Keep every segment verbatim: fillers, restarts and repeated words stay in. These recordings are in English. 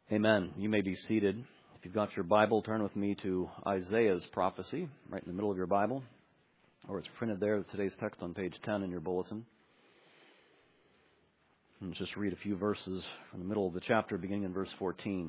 Amen. You may be seated. If you've got your Bible, turn with me to Isaiah's prophecy, right in the middle of your Bible, or it's printed there, today's text on page ten in your bulletin. And let's just read a few verses from the middle of the chapter, beginning in verse fourteen.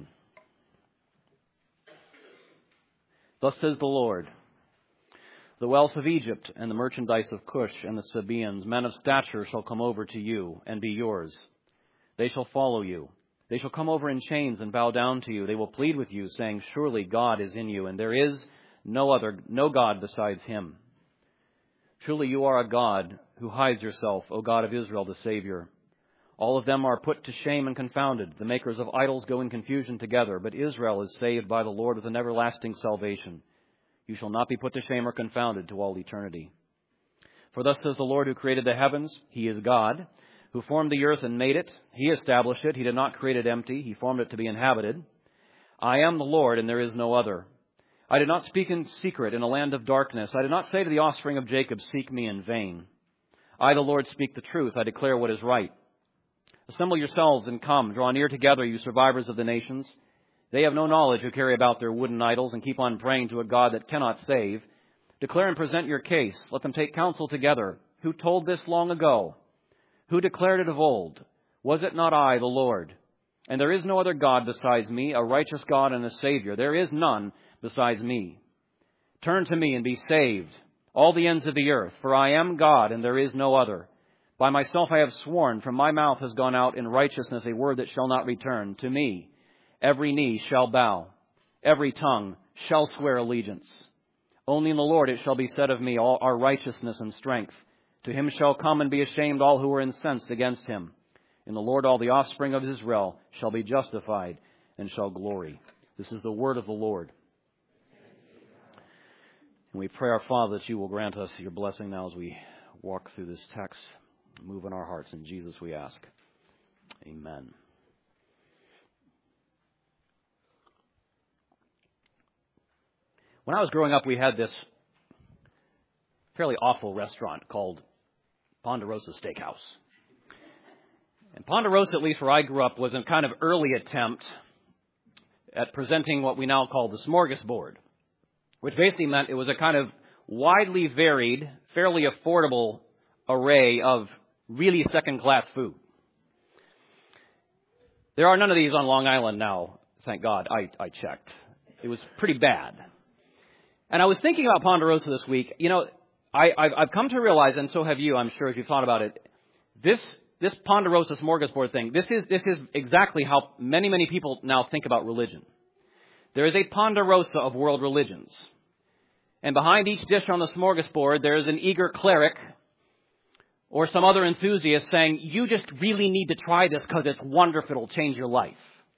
Thus says the Lord, the wealth of Egypt and the merchandise of Cush and the Sabaeans, men of stature, shall come over to you and be yours. They shall follow you. They shall come over in chains and bow down to you. They will plead with you, saying, surely God is in you, and there is no other, no God besides him. Truly you are a God who hides yourself, O God of Israel, the Savior. All of them are put to shame and confounded. The makers of idols go in confusion together, but Israel is saved by the Lord with an everlasting salvation. You shall not be put to shame or confounded to all eternity. For thus says the Lord who created the heavens, he is God, who formed the earth and made it. He established it. He did not create it empty. He formed it to be inhabited. I am the Lord, and there is no other. I did not speak in secret in a land of darkness. I did not say to the offspring of Jacob, seek me in vain. I, the Lord, speak the truth. I declare what is right. Assemble yourselves and come. Draw near together, you survivors of the nations. They have no knowledge who carry about their wooden idols and keep on praying to a God that cannot save. Declare and present your case. Let them take counsel together. Who told this long ago? Who declared it of old? Was it not I, the Lord? And there is no other God besides me, a righteous God and a Savior. There is none besides me. Turn to me and be saved, all the ends of the earth, for I am God and there is no other. By myself I have sworn, from my mouth has gone out in righteousness a word that shall not return. To me every knee shall bow, every tongue shall swear allegiance. Only in the Lord it shall be said of me, all our righteousness and strength. To him shall come and be ashamed all who are incensed against him. In the Lord all the offspring of Israel shall be justified and shall glory. This is the word of the Lord. And we pray, our Father, that you will grant us your blessing now as we walk through this text. Move in our hearts. In Jesus we ask. Amen. When I was growing up, we had this fairly awful restaurant called Ponderosa Steakhouse. And Ponderosa, at least where I grew up, was a kind of early attempt at presenting what we now call the smorgasbord, which basically meant it was a kind of widely varied, fairly affordable array of really second-class food. There are none of these on Long Island now, thank God. I, I checked. It was pretty bad. And I was thinking about Ponderosa this week. You know, I, I've, I've come to realize, and so have you, I'm sure, if you've thought about it, this this Ponderosa smorgasbord thing, this is this is exactly how many, many people now think about religion. There is a Ponderosa of world religions. And behind each dish on the smorgasbord, there is an eager cleric or some other enthusiast saying, you just really need to try this because it's wonderful, it'll change your life.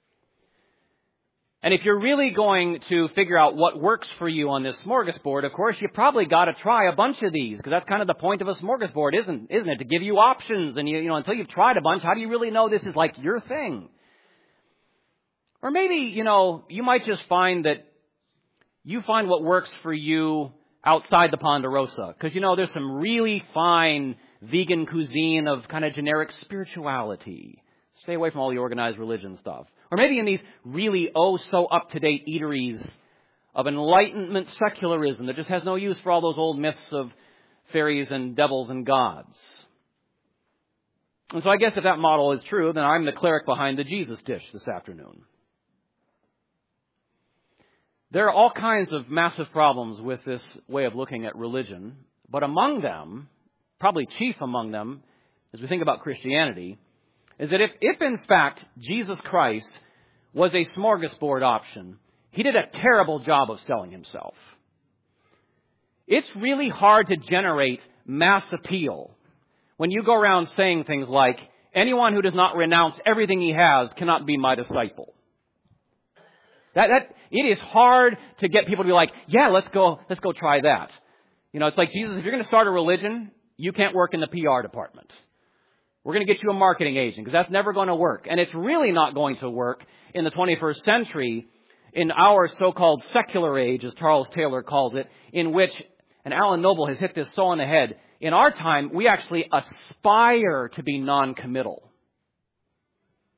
And if you're really going to figure out what works for you on this smorgasbord, of course, you probably got to try a bunch of these, because that's kind of the point of a smorgasbord, isn't isn't it? To give you options. And, you, you know, until you've tried a bunch, how do you really know this is like your thing? Or maybe, you know, you might just find that you find what works for you outside the Ponderosa. Because, you know, there's some really fine vegan cuisine of kind of generic spirituality. Stay away from all the organized religion stuff. Or maybe in these really oh-so-up-to-date eateries of enlightenment secularism that just has no use for all those old myths of fairies and devils and gods. And so I guess if that model is true, then I'm the cleric behind the Jesus dish this afternoon. There are all kinds of massive problems with this way of looking at religion, but among them, probably chief among them, as we think about Christianity, is that if, if in fact Jesus Christ was a smorgasbord option, he did a terrible job of selling himself. It's really hard to generate mass appeal when you go around saying things like, anyone who does not renounce everything he has cannot be my disciple. That, that, it is hard to get people to be like, yeah, let's go, let's go try that. You know, it's like, Jesus, if you're going to start a religion, you can't work in the P R department. We're going to get you a marketing agent, because that's never going to work. And it's really not going to work in the twenty-first century, in our so-called secular age, as Charles Taylor calls it, in which, and Alan Noble has hit this so on the head, in our time, we actually aspire to be non-committal.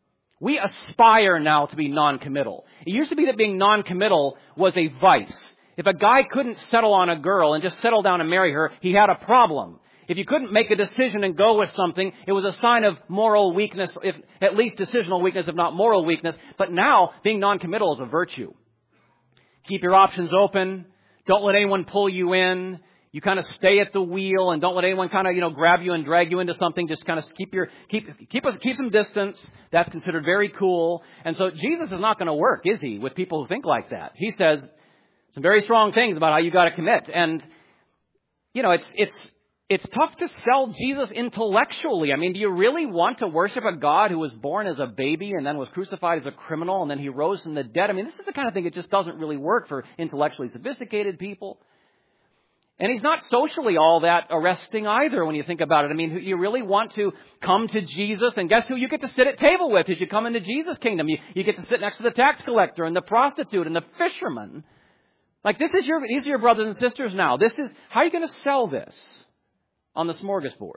We aspire now to be non-committal. It used to be that being non-committal was a vice. If a guy couldn't settle on a girl and just settle down and marry her, he had a problem. If you couldn't make a decision and go with something, it was a sign of moral weakness, if, at least decisional weakness, if not moral weakness. But now, being non-committal is a virtue. Keep your options open. Don't let anyone pull you in. You kind of stay at the wheel and don't let anyone kind of, you know, grab you and drag you into something. Just kind of keep your, keep, keep, keep some distance. That's considered very cool. And so Jesus is not going to work, is he, with people who think like that? He says some very strong things about how you got to commit. And, you know, it's, it's, it's tough to sell Jesus intellectually. I mean, do you really want to worship a God who was born as a baby and then was crucified as a criminal and then he rose from the dead? I mean, this is the kind of thing that just doesn't really work for intellectually sophisticated people. And he's not socially all that arresting either when you think about it. I mean, you really want to come to Jesus, and guess who you get to sit at table with as you come into Jesus' kingdom? You, you get to sit next to the tax collector and the prostitute and the fisherman. Like, this is your, these are your brothers and sisters now. This is, how are you going to sell this on the smorgasbord?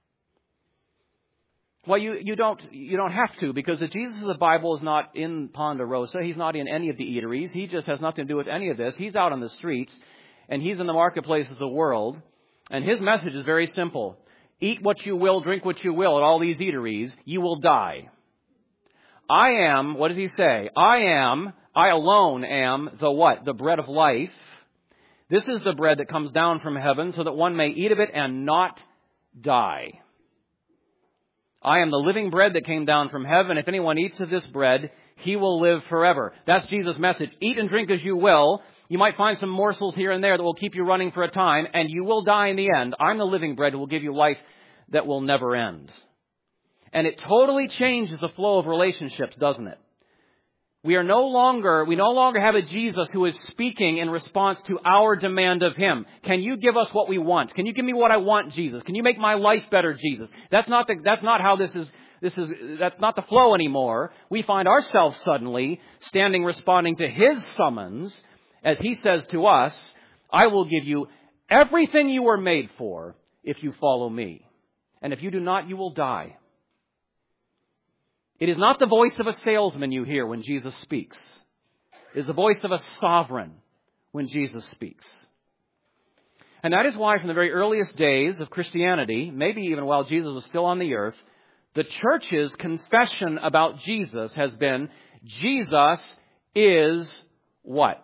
Well, you, you don't, you don't have to, because the Jesus of the Bible is not in Ponderosa. He's not in any of the eateries. He just has nothing to do with any of this. He's out on the streets. And he's in the marketplaces of the world. And his message is very simple. Eat what you will, drink what you will at all these eateries. You will die. I am, what does he say? I am, I alone am the what? The bread of life. This is the bread that comes down from heaven so that one may eat of it and not die. I am the living bread that came down from heaven. If anyone eats of this bread, he will live forever. That's Jesus' message. Eat and drink as you will. You might find some morsels here and there that will keep you running for a time, and you will die in the end. I'm the living bread who will give you life that will never end. And it totally changes the flow of relationships, doesn't it? We are no longer, we no longer have a Jesus who is speaking in response to our demand of him. Can you give us what we want? Can you give me what I want, Jesus? Can you make my life better, Jesus? That's not the, that's not how this is, this is, that's not the flow anymore. We find ourselves suddenly standing responding to his summons as he says to us, I will give you everything you were made for if you follow me. And if you do not, you will die. It is not the voice of a salesman you hear when Jesus speaks. It is the voice of a sovereign when Jesus speaks. And that is why from the very earliest days of Christianity, maybe even while Jesus was still on the earth, the church's confession about Jesus has been, Jesus is what?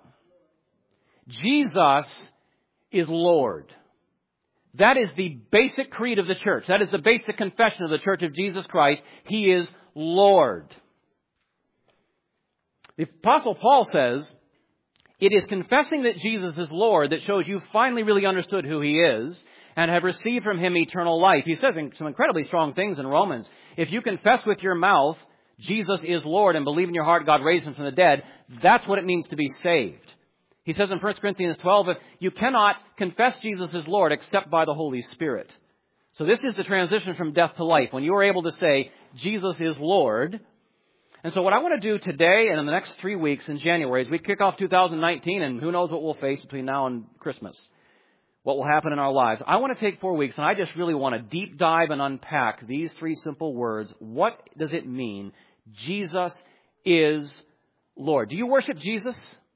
Jesus is Lord. That is the basic creed of the church. That is the basic confession of the Church of Jesus Christ. He is Lord. The Apostle Paul says, it is confessing that Jesus is Lord that shows you finally really understood who he is and have received from him eternal life. He says some incredibly strong things in Romans. If you confess with your mouth Jesus is Lord and believe in your heart God raised him from the dead, that's what it means to be saved. He says in First Corinthians twelve, you cannot confess Jesus as Lord except by the Holy Spirit. So this is the transition from death to life, when you are able to say, Jesus is Lord. And so what I want to do today and in the next three weeks in January, as we kick off two thousand nineteen, and who knows what we'll face between now and Christmas, what will happen in our lives. I want to take four weeks, and I just really want to deep dive and unpack these three simple words. What does it mean? Jesus is Lord. Do you worship Jesus?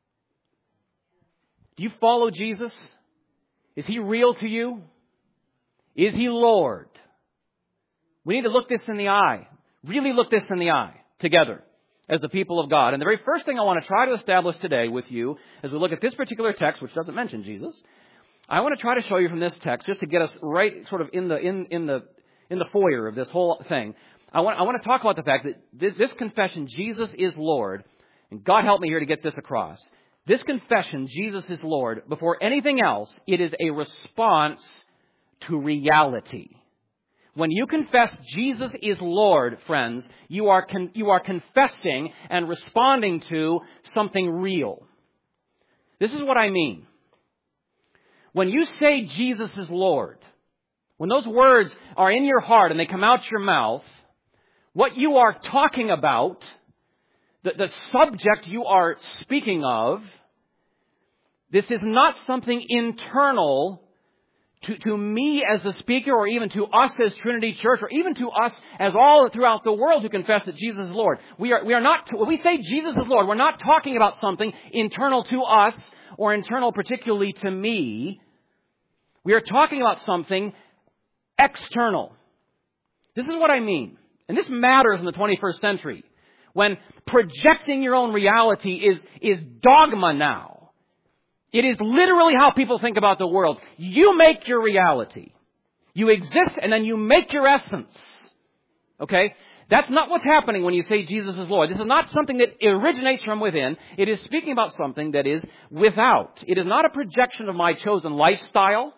Do you follow Jesus? Is he real to you? Is he Lord? We need to look this in the eye. Really look this in the eye together as the people of God. And the very first thing I want to try to establish today with you as we look at this particular text, which doesn't mention Jesus, I want to try to show you from this text, just to get us right sort of in the in, in the in the foyer of this whole thing. I want I want to talk about the fact that this, this confession, Jesus is Lord, and God help me here to get this across. This confession, Jesus is Lord, before anything else, it is a response to reality. When you confess Jesus is Lord, friends, you are con- you are confessing and responding to something real. This is what I mean. When you say Jesus is Lord, when those words are in your heart and they come out your mouth, what you are talking about, the, the subject you are speaking of, this is not something internal to, to me as the speaker, or even to us as Trinity Church, or even to us as all throughout the world who confess that Jesus is Lord. We are, we are not, when we say Jesus is Lord, we're not talking about something internal to us or internal particularly to me. We are talking about something external. This is what I mean. And this matters in the twenty-first century. When projecting your own reality is, is dogma now. It is literally how people think about the world. You make your reality. You exist and then you make your essence. Okay? That's not what's happening when you say Jesus is Lord. This is not something that originates from within. It is speaking about something that is without. It is not a projection of my chosen lifestyle.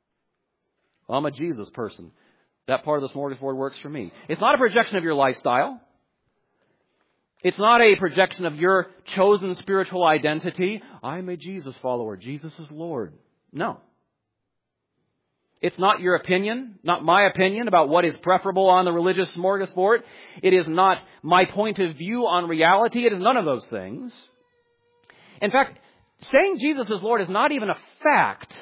I'm a Jesus person. That part of the smorgasbord works for me. It's not a projection of your lifestyle. It's not a projection of your chosen spiritual identity. I'm a Jesus follower. Jesus is Lord. No. It's not your opinion, not my opinion about what is preferable on the religious smorgasbord. It is not my point of view on reality. It is none of those things. In fact, saying Jesus is Lord is not even a fact.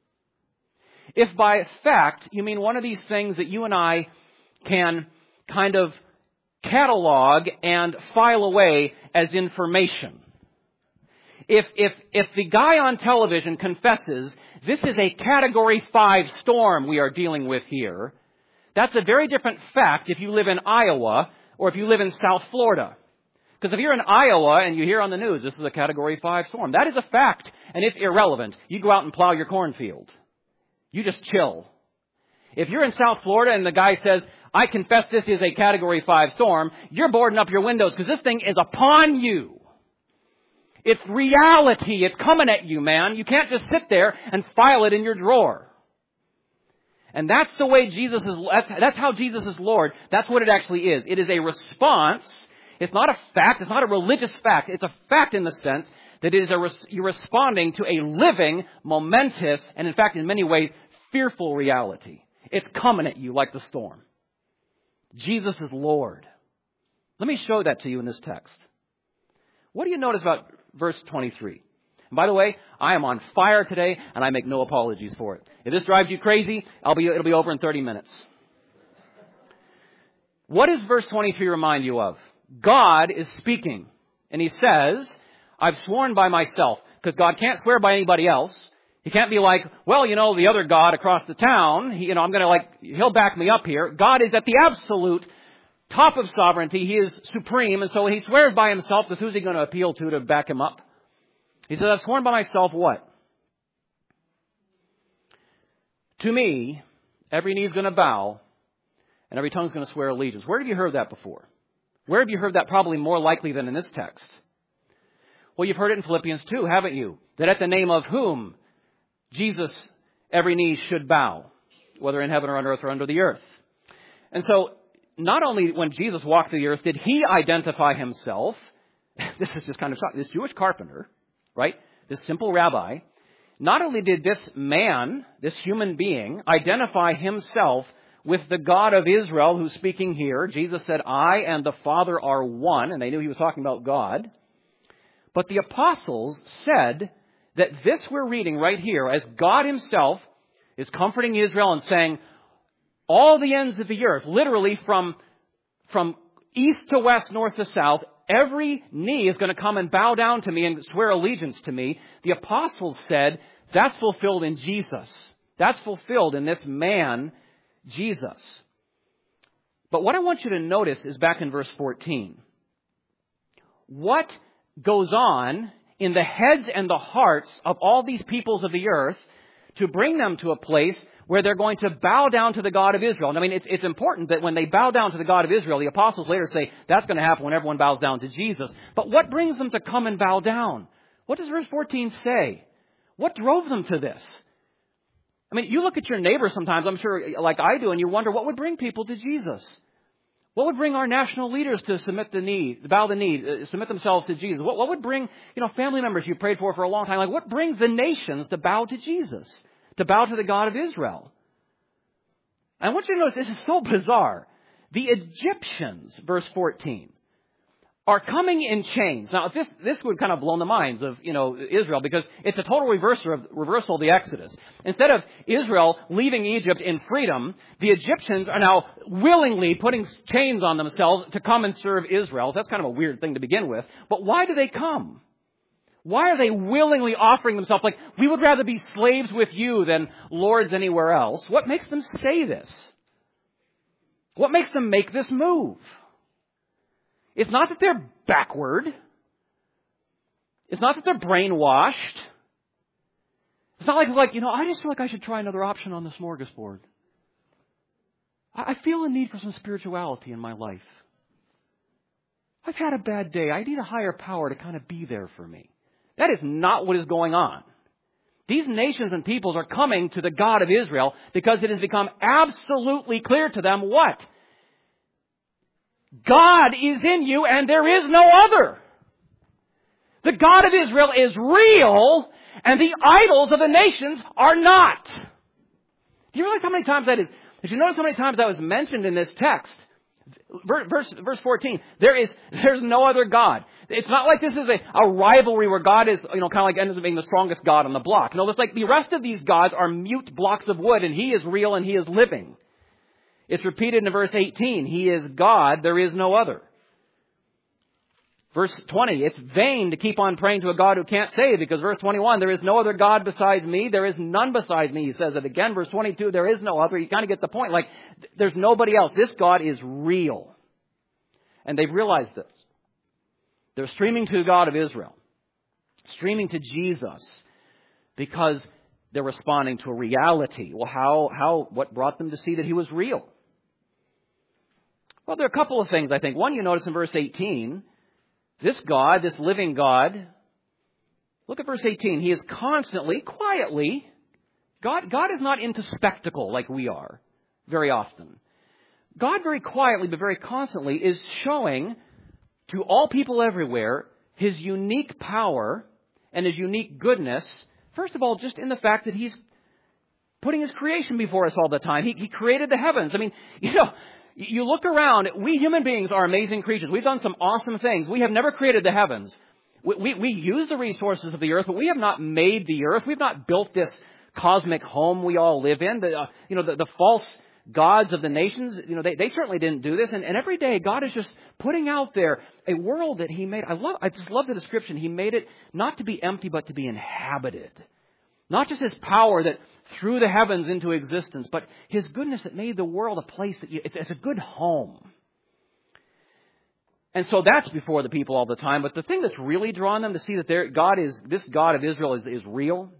If by fact you mean one of these things that you and I can kind of catalog and file away as information. If, if, if the guy on television confesses, this is a category five storm we are dealing with here, that's a very different fact if you live in Iowa or if you live in South Florida. Because if you're in Iowa and you hear on the news, this is a category five storm, that is a fact and it's irrelevant. You go out and plow your cornfield. You just chill. If you're in South Florida and the guy says, I confess this is a category five storm, you're boarding up your windows because this thing is upon you. It's reality. It's coming at you, man. You can't just sit there and file it in your drawer. And that's the way Jesus is, that's, that's how Jesus is Lord. That's what it actually is. It is a response. It's not a fact. It's not a religious fact. It's a fact in the sense that it is a, you're responding to a living, momentous, and in fact, in many ways, fearful reality. It's coming at you like the storm. Jesus is Lord. Let me show that to you in this text. What do you notice about verse twenty-three? And by the way, I am on fire today, and I make no apologies for it. If this drives you crazy, I'll be, it'll be over in thirty minutes. What does verse twenty-three remind you of? God is speaking, and He says, I've sworn by myself, because God can't swear by anybody else. He can't be like, well, you know, the other God across the town, he, you know, I'm going to like, he'll back me up here. God is at the absolute top of sovereignty. He is supreme. And so he swears by himself, because who's he going to appeal to to back him up? He says, I've sworn by myself what? To me, every knee is going to bow and every tongue is going to swear allegiance. Where have you heard that before? Where have you heard that probably more likely than in this text? Well, you've heard it in Philippians two, haven't you? That at the name of whom Jesus, every knee should bow, whether in heaven or on earth or under the earth. And so, not only when Jesus walked the earth did He identify Himself, this is just kind of shocking, this Jewish carpenter, right, this simple rabbi, not only did this man, this human being, identify himself with the God of Israel who's speaking here. Jesus said, I and the Father are one, and they knew He was talking about God. But the apostles said that this we're reading right here, as God Himself is comforting Israel and saying, all the ends of the earth, literally from, from east to west, north to south, every knee is going to come and bow down to me and swear allegiance to me. The apostles said, that's fulfilled in Jesus. That's fulfilled in this man, Jesus. But what I want you to notice is back in verse fourteen. What goes on in the heads and the hearts of all these peoples of the earth to bring them to a place where they're going to bow down to the God of Israel. And I mean, it's, it's important that when they bow down to the God of Israel, the apostles later say that's going to happen when everyone bows down to Jesus. But what brings them to come and bow down? What does verse fourteen say? What drove them to this? I mean, you look at your neighbor sometimes, I'm sure, like I do, and you wonder what would bring people to Jesus? What would bring our national leaders to submit the knee, bow the knee, uh, submit themselves to Jesus? What, what would bring, you know, family members you prayed for for a long time? Like, what brings the nations to bow to Jesus, to bow to the God of Israel? I want you to notice this is so bizarre. The Egyptians, verse fourteen, are coming in chains. Now, this this would kind of blow the minds of, you know, Israel, because it's a total reversal of, reversal of the Exodus. Instead of Israel leaving Egypt in freedom, the Egyptians are now willingly putting chains on themselves to come and serve Israel. So that's kind of a weird thing to begin with. But why do they come? Why are they willingly offering themselves like, we would rather be slaves with you than lords anywhere else? What makes them say this? What makes them make this move? It's not that they're backward. It's not that they're brainwashed. It's not like, like, you know, I just feel like I should try another option on the smorgasbord. I feel a need for some spirituality in my life. I've had a bad day. I need a higher power to kind of be there for me. That is not what is going on. These nations and peoples are coming to the God of Israel because it has become absolutely clear to them what? God is in you and there is no other. The God of Israel is real and the idols of the nations are not. Do you realize how many times that is? Did you notice how many times that was mentioned in this text? Verse, verse fourteen, there is, there's no other God. It's not like this is a, a rivalry where God is, you know, kind of like ends up being the strongest God on the block. No, it's like the rest of these gods are mute blocks of wood and He is real and He is living. It's repeated in verse eighteen. He is God, there is no other. Verse twenty, it's vain to keep on praying to a God who can't save, because verse twenty-one, there is no other God besides me. There is none besides me. He says it again. Verse twenty-two, there is no other. You kind of get the point. Like, there's nobody else. This God is real. And they've realized this. They're streaming to the God of Israel. Streaming to Jesus because they're responding to a reality. Well, how, how, what brought them to see that He was real? Well, there are a couple of things, I think. One, you notice in verse eighteen, this God, this living God, look at verse eighteen. He is constantly, quietly, God, God is not into spectacle like we are very often. God very quietly but very constantly is showing to all people everywhere His unique power and His unique goodness. First of all, just in the fact that He's putting His creation before us all the time. He, he created the heavens. I mean, you know, you look around, we human beings are amazing creatures. We've done some awesome things. We have never created the heavens. We, we, we use the resources of the earth, but we have not made the earth. We've not built this cosmic home we all live in. The, uh, you know, the, the false gods of the nations, you know, they, they certainly didn't do this. And, and every day God is just putting out there a world that He made. I love, I just love the description. He made it not to be empty, but to be inhabited. Not just His power that threw the heavens into existence, but His goodness that made the world a place that you, it's, it's a good home. And so that's before the people all the time. But the thing that's really drawn them to see that their God is, this God of Israel is, is real,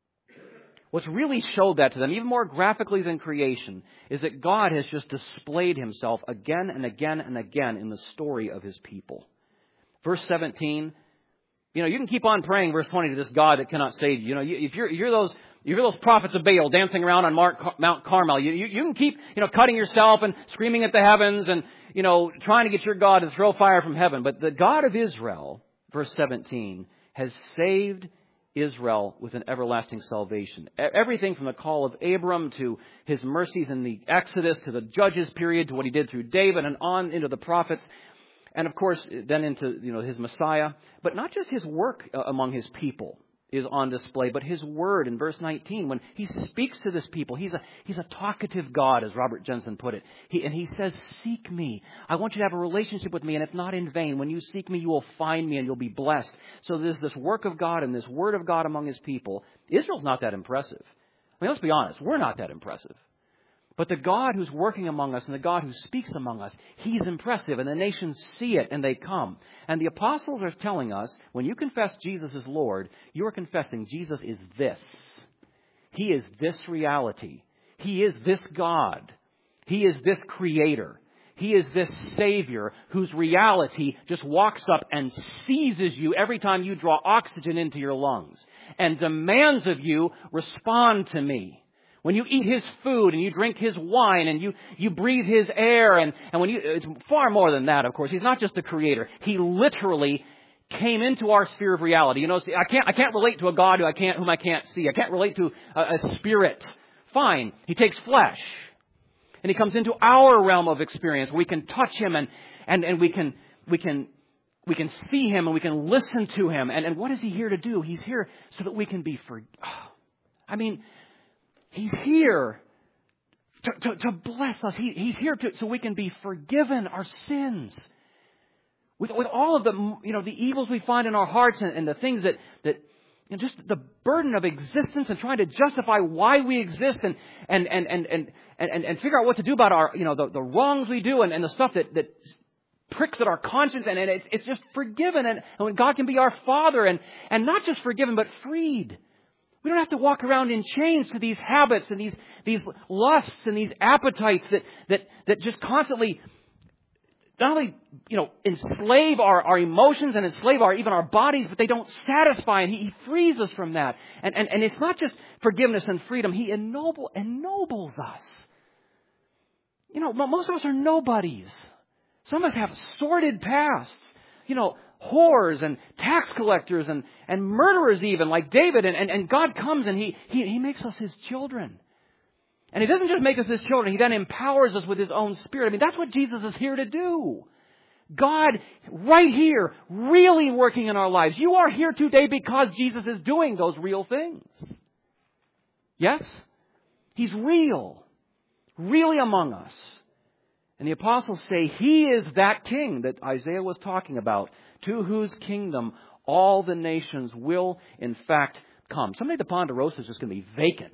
what's really showed that to them, even more graphically than creation, is that God has just displayed Himself again and again and again in the story of His people. Verse seventeen, you know, you can keep on praying, verse twenty, to this God that cannot save you. You know, if you're, you're those, if you're those prophets of Baal dancing around on Mount Carmel, you, you, you can keep, you know, cutting yourself and screaming at the heavens and, you know, trying to get your God to throw fire from heaven. But the God of Israel, verse seventeen, has saved Israel with an everlasting salvation. Everything from the call of Abram to His mercies in the Exodus to the Judges period to what He did through David and on into the prophets. And of course, then into, you know, His Messiah. But not just His work among His people is on display, but His word in verse nineteen, when He speaks to this people, He's a, He's a talkative God, as Robert Jensen put it. He, and He says, seek me. I want you to have a relationship with me, and if not in vain, when you seek me, you will find me and you'll be blessed. So there's this work of God and this word of God among His people. Israel's not that impressive. I mean, let's be honest, we're not that impressive. But the God who's working among us and the God who speaks among us, He's impressive, and the nations see it and they come. And the apostles are telling us, when you confess Jesus as Lord, you are confessing Jesus is this. He is this reality. He is this God. He is this Creator. He is this Savior whose reality just walks up and seizes you every time you draw oxygen into your lungs and demands of you, respond to me. When you eat His food and you drink His wine and you, you breathe His air, and, and when you, it's far more than that, of course. He's not just the Creator. He literally came into our sphere of reality. You know, see, I can't, I can't relate to a God who I can't, whom I can't see. I can't relate to a, a spirit. Fine. He takes flesh and He comes into our realm of experience. We can touch Him and, and, and we can, we can we can see him and we can listen to him. And, and what is he here to do? He's here so that we can be for. Oh, I mean, he's here to, to, to bless us. He, he's here to, so we can be forgiven our sins. With, with all of the, you know, the evils we find in our hearts and, and the things that, that, you know, just the burden of existence and trying to justify why we exist and, and, and, and, and, and, and figure out what to do about our, you know, the, the wrongs we do and, and the stuff that, that pricks at our conscience, and, and it's, it's just forgiven, and, and when God can be our Father, and, and not just forgiven, but freed. We don't have to walk around in chains to these habits and these, these lusts and these appetites that, that, that just constantly not only, you know, enslave our, our emotions and enslave our, even our bodies, but they don't satisfy, and He, he frees us from that. And, and, and it's not just forgiveness and freedom. He ennoble, ennobles us. You know, most of us are nobodies. Some of us have sordid pasts, you know, whores and tax collectors and, and murderers even, like David. And, and, and God comes and he, he, he makes us His children. And He doesn't just make us His children. He then empowers us with His own Spirit. I mean, that's what Jesus is here to do. God, right here, really working in our lives. You are here today because Jesus is doing those real things. Yes? He's real. Really among us. And the apostles say He is that King that Isaiah was talking about, to whose kingdom all the nations will, in fact, come. Someday the Ponderosa is just going to be vacant.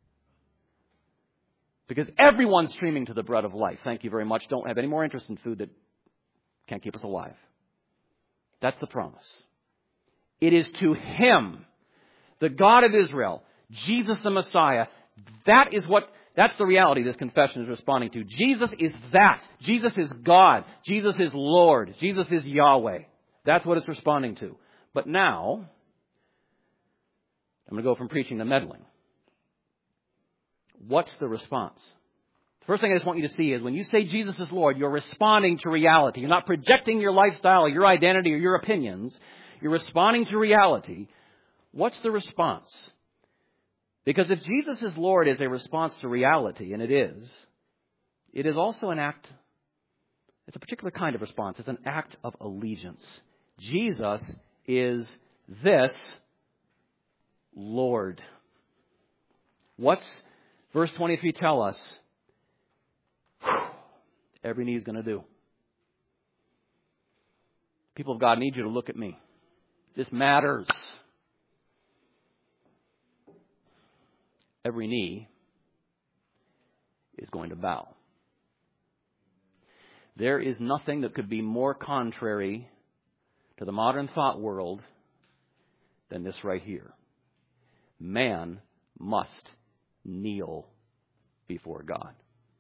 Because everyone's streaming to the bread of life. Thank you very much. Don't have any more interest in food that can't keep us alive. That's the promise. It is to Him, the God of Israel, Jesus the Messiah. That is what... That's the reality this confession is responding to. Jesus is that. Jesus is God. Jesus is Lord. Jesus is Yahweh. That's what it's responding to. But now, I'm going to go from preaching to meddling. What's the response? The first thing I just want you to see is when you say Jesus is Lord, you're responding to reality. You're not projecting your lifestyle or your identity or your opinions. You're responding to reality. What's the response? Because if Jesus is Lord is a response to reality, and it is, it is also an act, it's a particular kind of response. It's an act of allegiance. Jesus is this Lord. What's verse twenty-three tell us? Every knee is going to do. People of God, I need you to look at me. This matters. Every knee is going to bow. There is nothing that could be more contrary to the modern thought world than this right here. Man must kneel before God.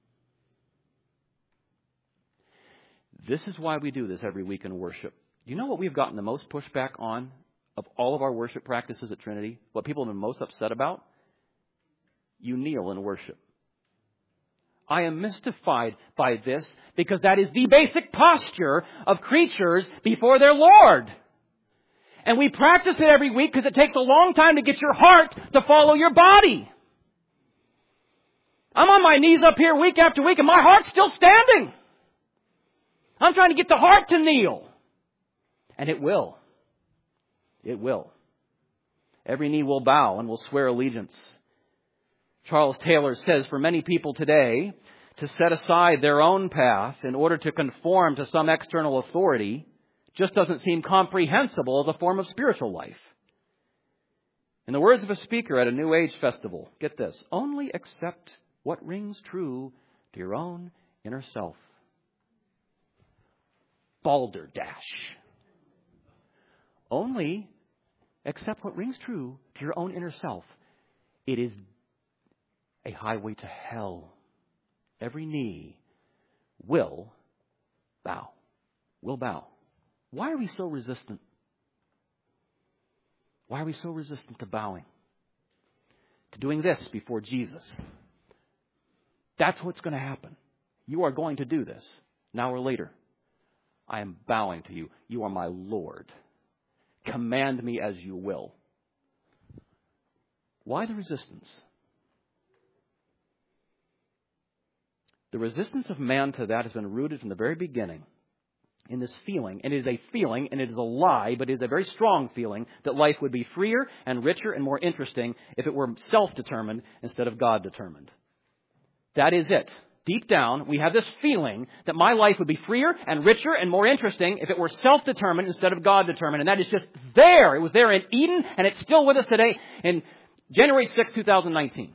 This is why we do this every week in worship. Do you know what we've gotten the most pushback on of all of our worship practices at Trinity? What people have been most upset about? You kneel in worship. I am mystified by this because that is the basic posture of creatures before their Lord. And we practice it every week because it takes a long time to get your heart to follow your body. I'm on my knees up here week after week and my heart's still standing. I'm trying to get the heart to kneel. And it will. It will. Every knee will bow and will swear allegiance. Charles Taylor says, for many people today, to set aside their own path in order to conform to some external authority just doesn't seem comprehensible as a form of spiritual life. In the words of a speaker at a New Age festival, get this, only accept what rings true to your own inner self. Balderdash. Only accept what rings true to your own inner self. It is a highway to hell. Every knee will bow. Will bow. Why are we so resistant? Why are we so resistant to bowing? To doing this before Jesus? That's what's going to happen. You are going to do this now or later. I am bowing to you. You are my Lord. Command me as you will. Why the resistance? The resistance of man to that has been rooted from the very beginning in this feeling, and it is a feeling, and it is a lie, but it is a very strong feeling, that life would be freer and richer and more interesting if it were self-determined instead of God-determined. That is it. Deep down, we have this feeling that my life would be freer and richer and more interesting if it were self-determined instead of God-determined. And that is just there. It was there in Eden, and it's still with us today in January sixth, twenty nineteen.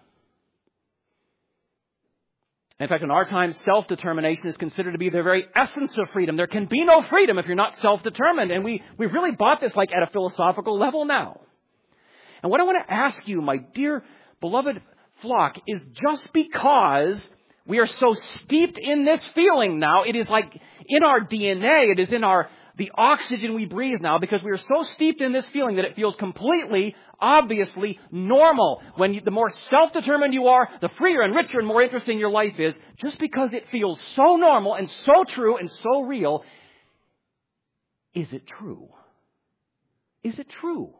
In fact, in our time, self-determination is considered to be the very essence of freedom. There can be no freedom if you're not self-determined. And we, we've really bought this like at a philosophical level now. And what I want to ask you, my dear beloved flock, is just because we are so steeped in this feeling now, it is like in our D N A, it is in our the oxygen we breathe now, because we are so steeped in this feeling that it feels completely, obviously normal. When you, the more self-determined you are, the freer and richer and more interesting your life is, just because it feels so normal and so true and so real. Is it true? Is it true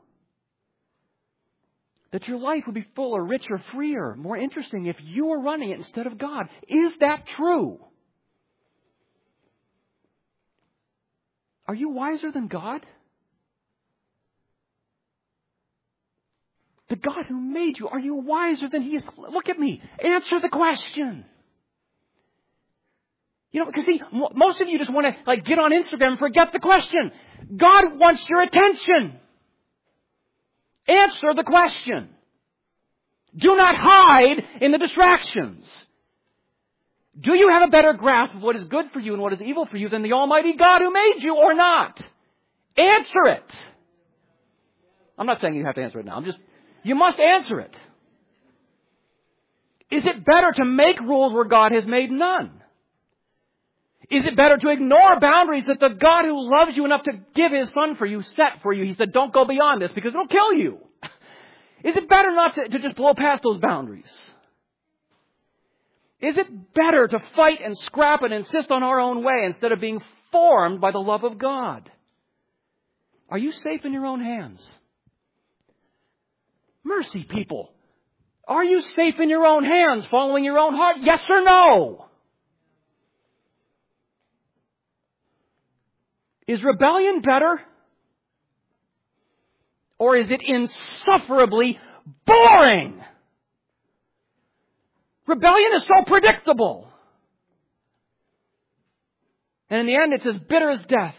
that your life would be fuller, richer, freer, more interesting if you were running it instead of God? Is that true? Are you wiser than God? The God who made you, are you wiser than He is? Look at me. Answer the question. You know, because see, most of you just want to like get on Instagram and forget the question. God wants your attention. Answer the question. Do not hide in the distractions. Do you have a better grasp of what is good for you and what is evil for you than the Almighty God who made you or not? Answer it. I'm not saying you have to answer it now. I'm just, you must answer it. Is it better to make rules where God has made none? Is it better to ignore boundaries that the God who loves you enough to give His Son for you set for you? He said, don't go beyond this because it'll kill you. Is it better not to, to just blow past those boundaries? Is it better to fight and scrap and insist on our own way instead of being formed by the love of God? Are you safe in your own hands? Mercy, people. Are you safe in your own hands, following your own heart? Yes or no? Is rebellion better? Or is it insufferably boring? Rebellion is so predictable. And in the end, it's as bitter as death.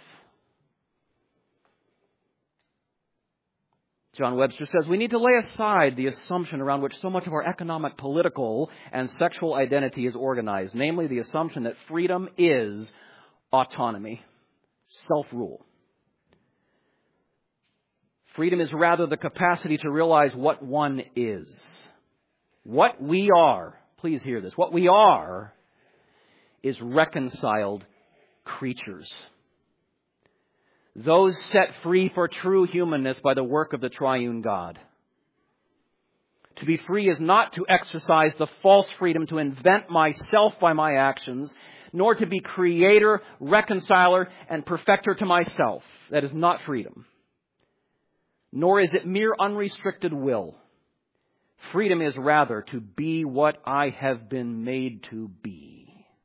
John Webster says, we need to lay aside the assumption around which so much of our economic, political, and sexual identity is organized, namely the assumption that freedom is autonomy, self-rule. Freedom is rather the capacity to realize what one is. What we are, please hear this, what we are is reconciled creatures. Those set free for true humanness by the work of the triune God. To be free is not to exercise the false freedom to invent myself by my actions, nor to be creator, reconciler, and perfecter to myself. That is not freedom. Nor is it mere unrestricted will. Freedom is rather to be what I have been made to be.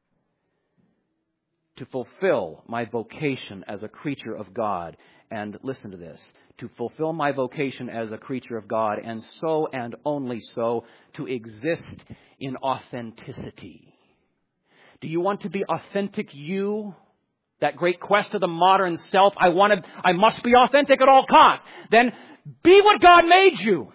To fulfill my vocation as a creature of God. And listen to this. To fulfill my vocation as a creature of God, and so and only so, to exist in authenticity. Do you want to be authentic you? That great quest of the modern self. I want to, I must be authentic at all costs. Then be what God made you.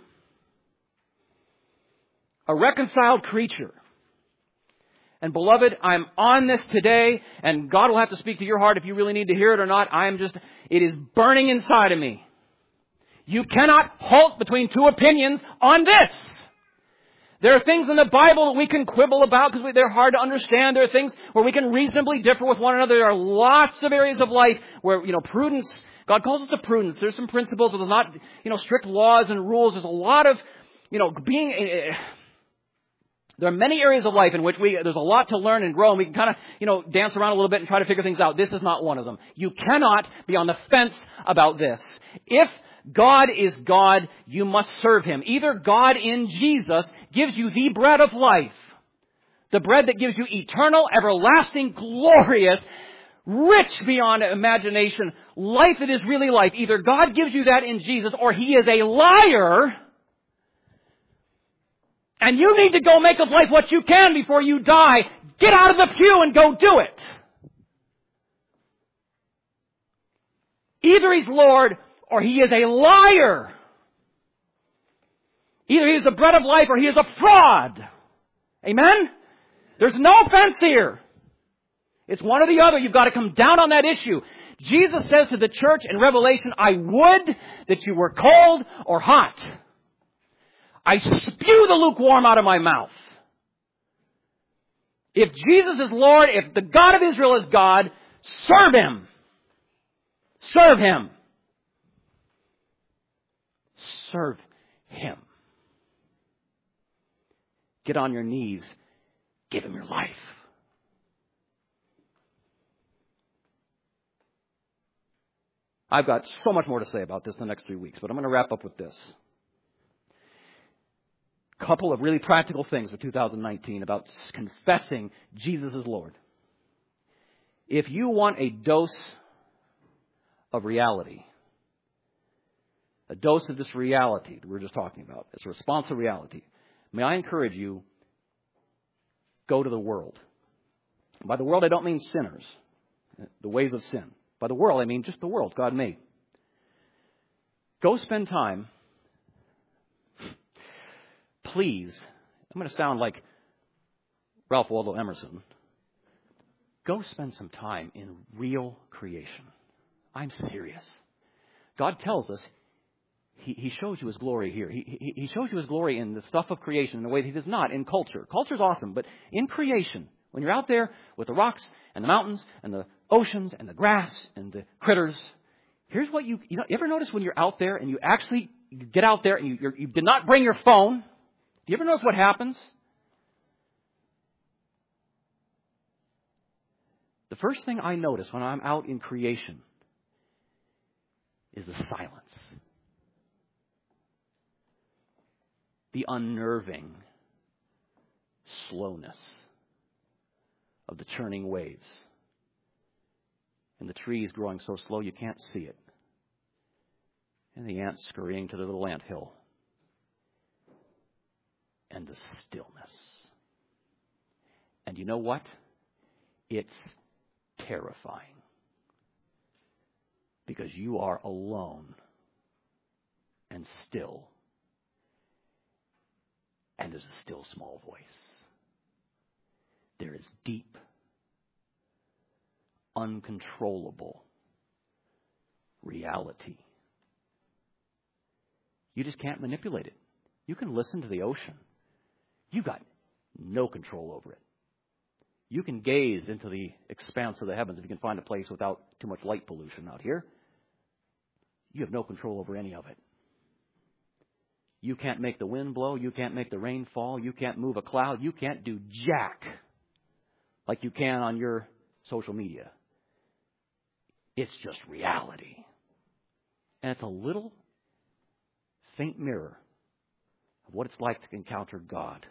A reconciled creature. And beloved, I'm on this today, and God will have to speak to your heart if you really need to hear it or not. I am just, it is burning inside of me. You cannot halt between two opinions on this. There are things in the Bible that we can quibble about because they're hard to understand. There are things where we can reasonably differ with one another. There are lots of areas of life where, you know, prudence, God calls us to prudence. There's some principles, but there's not, you know, strict laws and rules. There's a lot of, you know, being... Uh, There are many areas of life in which we there's a lot to learn and grow, and we can kind of, you know, dance around a little bit and try to figure things out. This is not one of them. You cannot be on the fence about this. If God is God, you must serve Him. Either God in Jesus gives you the bread of life, the bread that gives you eternal, everlasting, glorious, rich beyond imagination, life that is really life. Either God gives you that in Jesus or He is a liar. And you need to go make of life what you can before you die. Get out of the pew and go do it. Either He's Lord or He is a liar. Either He is the bread of life or He is a fraud. Amen? There's no offense here. It's one or the other. You've got to come down on that issue. Jesus says to the church in Revelation, I would that you were cold or hot. I spew the lukewarm out of my mouth. If Jesus is Lord, if the God of Israel is God, serve Him. Serve Him. Serve Him. Get on your knees. Give Him your life. I've got so much more to say about this in the next three weeks, but I'm going to wrap up with this. A couple of really practical things for two thousand nineteen about confessing Jesus is Lord. If you want a dose of reality, a dose of this reality that we're just talking about, it's a response to reality, may I encourage you, go to the world. By the world, I don't mean sinners, the ways of sin. By the world, I mean just the world God made. Go spend time, please. I'm going to sound like Ralph Waldo Emerson. Go spend some time in real creation. I'm serious. God tells us He, he shows you His glory here. He, he, he shows you His glory in the stuff of creation in a way that He does not in culture. Culture's awesome, but in creation, when you're out there with the rocks and the mountains and the oceans and the grass and the critters, here's what you, you know, you ever notice when you're out there and you actually get out there and you, you're, you did not bring your phone? Do you ever notice what happens? The first thing I notice when I'm out in creation is the silence. The unnerving slowness of the churning waves. And the trees growing so slow you can't see it. And the ants scurrying to the little ant hill. And the stillness. And you know what? It's terrifying. Because you are alone and still. And there's a still small voice. There is deep, uncontrollable reality. You just can't manipulate it. You can listen to the ocean. You've got no control over it. You can gaze into the expanse of the heavens if you can find a place without too much light pollution out here. You have no control over any of it. You can't make the wind blow. You can't make the rain fall. You can't move a cloud. You can't do jack like you can on your social media. It's just reality. And it's a little faint mirror of what it's like to encounter God.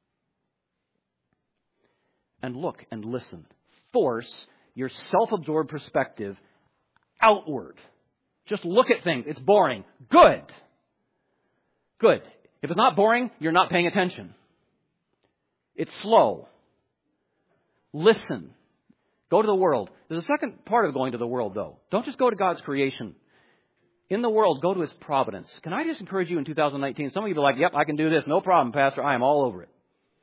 And look and listen. Force your self-absorbed perspective outward. Just look at things. It's boring. Good. Good. If it's not boring, you're not paying attention. It's slow. Listen. Go to the world. There's a second part of going to the world, though. Don't just go to God's creation. In the world, go to His providence. Can I just encourage you in two thousand nineteen? Some of you are like, yep, I can do this. No problem, Pastor. I am all over it.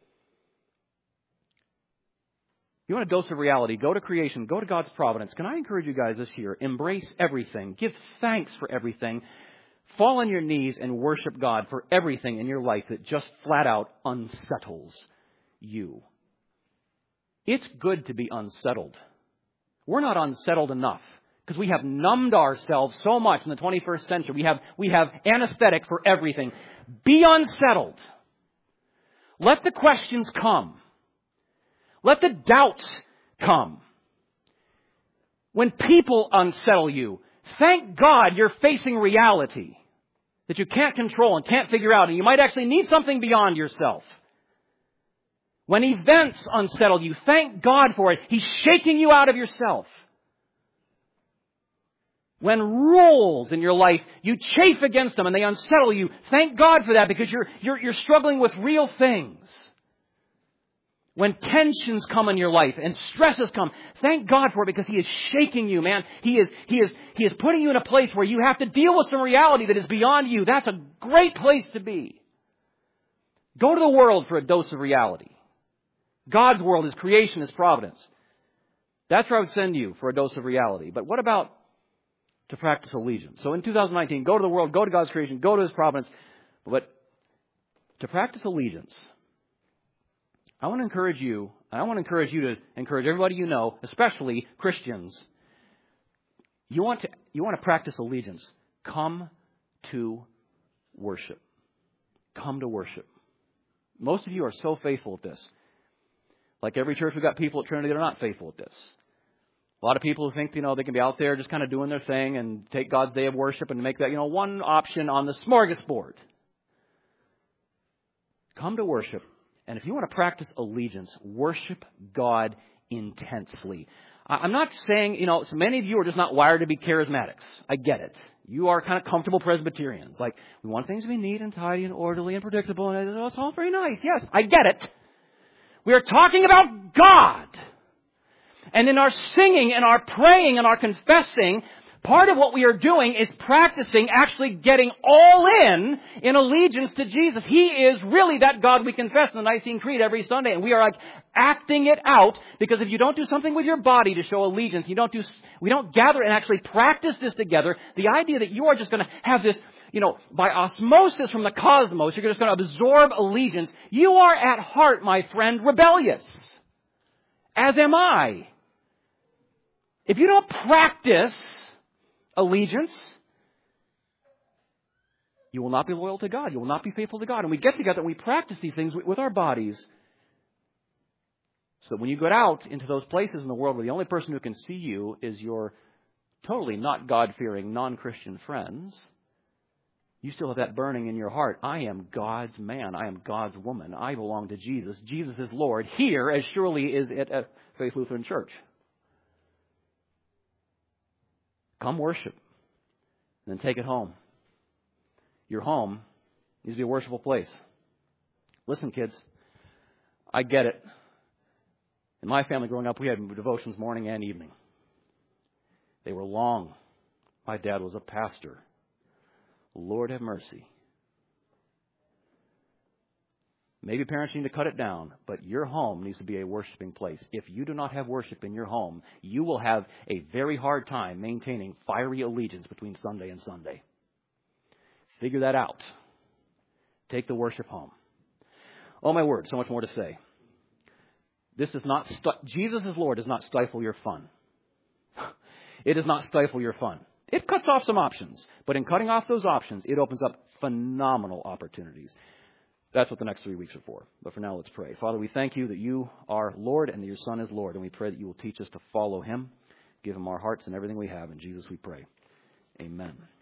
You want a dose of reality? Go to creation. Go to God's providence. Can I encourage you guys this year? Embrace everything. Give thanks for everything. Fall on your knees and worship God for everything in your life that just flat out unsettles you. It's good to be unsettled. We're not unsettled enough because we have numbed ourselves so much in the twenty-first century. We have, we have anesthetic for everything. Be unsettled. Let the questions come. Let the doubts come. When people unsettle you, thank God you're facing reality that you can't control and can't figure out, and you might actually need something beyond yourself. When events unsettle you, thank God for it. He's shaking you out of yourself. When rules in your life, you chafe against them and they unsettle you. Thank God for that, because you're, you're, you're struggling with real things. When tensions come in your life and stresses come, thank God for it, because He is shaking you, man. He is, He is, He is putting you in a place where you have to deal with some reality that is beyond you. That's a great place to be. Go to the world for a dose of reality. God's world, His creation, His providence. That's where I would send you for a dose of reality. But what about to practice allegiance? So in two thousand nineteen, go to the world, go to God's creation, go to His providence. But to practice allegiance, I want to encourage you, and I want to encourage you to encourage everybody you know, especially Christians. You want to, you want to practice allegiance. Come to worship. Come to worship. Most of you are so faithful at this. Like every church, we've got people at Trinity that are not faithful at this. A lot of people who think, you know, they can be out there just kind of doing their thing and take God's day of worship and make that, you know, one option on the smorgasbord. Come to worship. And if you want to practice allegiance, worship God intensely. I'm not saying, you know, so many of you are just not wired to be charismatics. I get it. You are kind of comfortable Presbyterians. Like, we want things to be neat and tidy and orderly and predictable. And oh, it's all very nice. Yes, I get it. We are talking about God. And in our singing and our praying and our confessing, part of what we are doing is practicing actually getting all in in allegiance to Jesus. He is really that God we confess in the Nicene Creed every Sunday. And we are like acting it out, because if you don't do something with your body to show allegiance, you don't do, we don't gather and actually practice this together. The idea that you are just going to have this, you know, by osmosis from the cosmos, you're just going to absorb allegiance. You are at heart, my friend, rebellious. As am I. If you don't practice allegiance, you will not be loyal to God. You will not be faithful to God. And we get together and we practice these things with our bodies, so that when you go out into those places in the world where the only person who can see you is your totally not God-fearing, non-Christian friends, you still have that burning in your heart. I am God's man. I am God's woman. I belong to Jesus. Jesus is Lord here as surely is at a Faith Lutheran Church. Come worship, and then take it home. Your home needs to be a worshipful place. Listen, kids, I get it. In my family growing up, we had devotions morning and evening. They were long. My dad was a pastor. Lord have mercy. Maybe parents need to cut it down, but your home needs to be a worshiping place. If you do not have worship in your home, you will have a very hard time maintaining fiery allegiance between Sunday and Sunday. Figure that out. Take the worship home. Oh, my word, so much more to say. This is not, stu- Jesus is Lord does not stifle your fun. It does not stifle your fun. It cuts off some options, but in cutting off those options, it opens up phenomenal opportunities. That's what the next three weeks are for. But for now, let's pray. Father, we thank you that you are Lord and that your Son is Lord. And we pray that you will teach us to follow him. Give him our hearts and everything we have. In Jesus we pray. Amen.